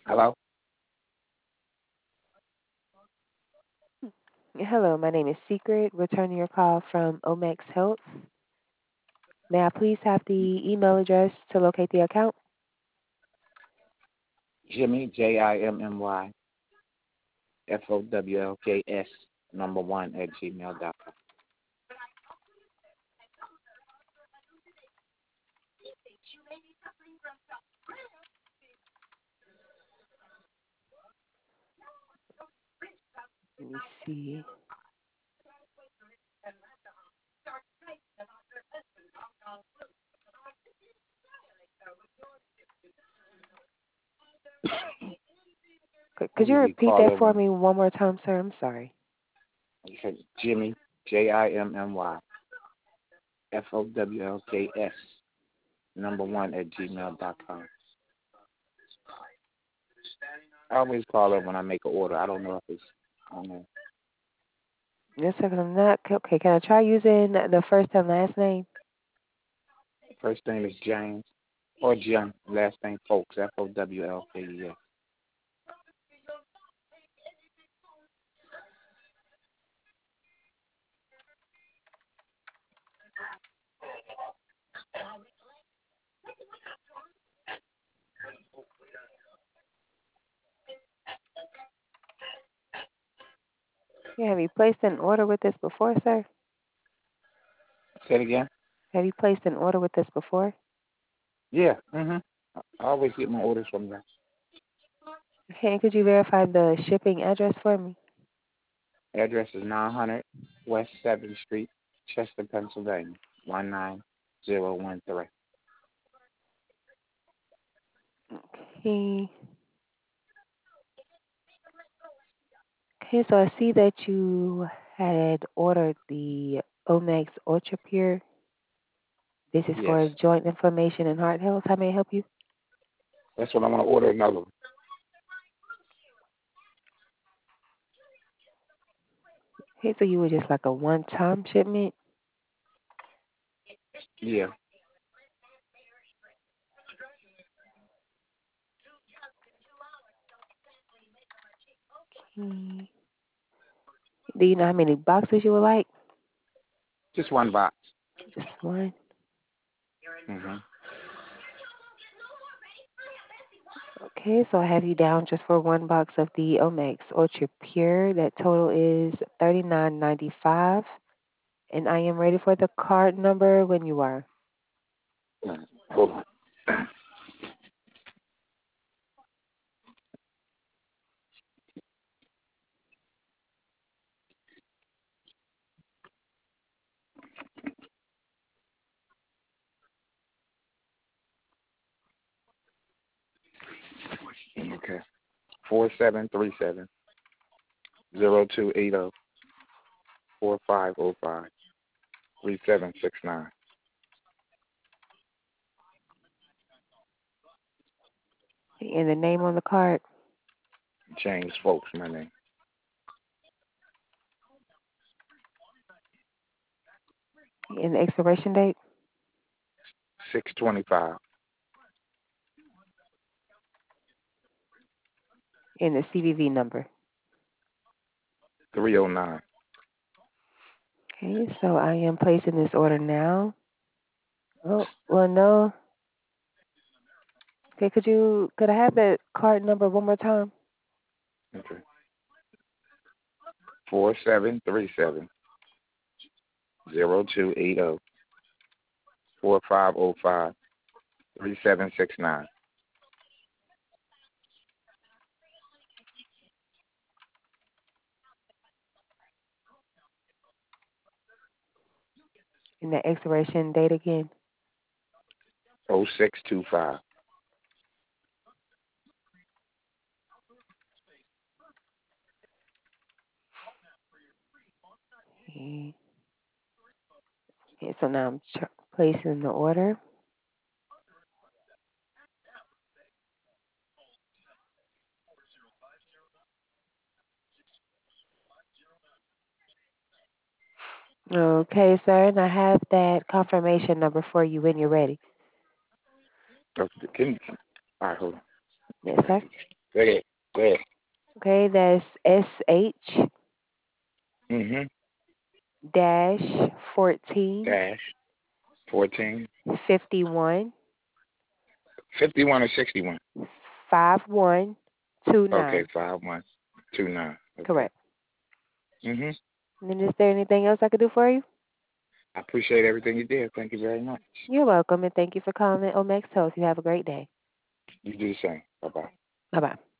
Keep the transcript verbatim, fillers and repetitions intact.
Hello? Hello, my name is Secret, returning your call from Omex Health. May I please have the email address to locate the account? Jimmy, J I M M Y, F O W L K S, number one at gmail dot com. Let me see. C- I Could you usually repeat call that over. for me one more time, sir? I'm sorry. You said Jimmy, J I M M Y, F O W L K S, number one at gmail dot com. I always call up when I make an order. I don't know if it's on there. Yes, sir, 'cause I'm not. Okay, can I try using the first and last name? First name is James, or Jim. Last name Folks, F O W L K E S. Yeah, have you placed an order with this before, sir? Say it again? Have you placed an order with this before? Yeah, mm-hmm. I I always get my orders from there. Okay, and could you verify the shipping address for me? Address is nine hundred West seventh Street, Chester, Pennsylvania, one nine zero one three. Okay. Okay, so I see that you had ordered the Omex Ultra Pure. This is Yes. for joint inflammation and heart health. How may I help you? That's what I want to order another one. Okay, so you were just like a one-time shipment. Yeah. Okay. Do you know how many boxes you would like? Just one box. Just one. Mm-hmm. Okay, so I have you down just for one box of the Omex Ultra Pure. That total is thirty-nine ninety-five, and I am ready for the card number when you are. Hold on. Okay. Four seven three seven zero two eight zero four five zero five three seven six nine. And the name on the card James Folks, my name. and the expiration date Six twenty five and the C V V number. three oh nine. Okay, so I am placing this order now. Oh, well, no. Okay, could you could I have that card number one more time? Okay. Four seven three seven zero two eight zero four five zero five three seven six nine. And the expiration date again. Oh six two five. Okay, okay so now I'm ch- placing the order. Okay, sir, and I have that confirmation number for you when you're ready. Okay. Can, all right, hold on. Yes, sir. Go ahead. Go ahead. Okay, that's S H Mhm. dash fourteen Dash fourteen. fifty one Fifty-one or sixty-one. five one two Okay, nine. five one two nine. Okay. Correct. Mhm. And then is there anything else I could do for you? I appreciate everything you did. Thank you very much. You're welcome, and thank you for calling Omex Health. You have a great day. You do the same. Bye bye. Bye bye.